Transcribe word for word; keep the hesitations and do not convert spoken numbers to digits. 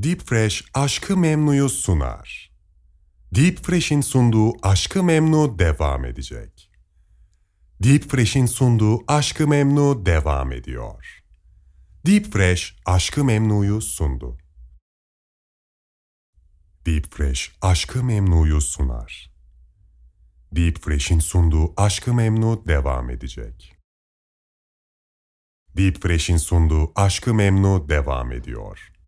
Deep Fresh Aşk-ı Memnu'yu sunar. Deep Fresh'in sunduğu Aşk-ı Memnu devam edecek. Deep Fresh'in sunduğu Aşk-ı Memnu devam ediyor. Deep Fresh Aşk-ı Memnu'yu sundu. Deep Fresh Aşk-ı Memnu'yu sunar. Deep Fresh'in sunduğu Aşk-ı Memnu devam edecek. Deep Fresh'in sunduğu Aşk-ı Memnu devam ediyor.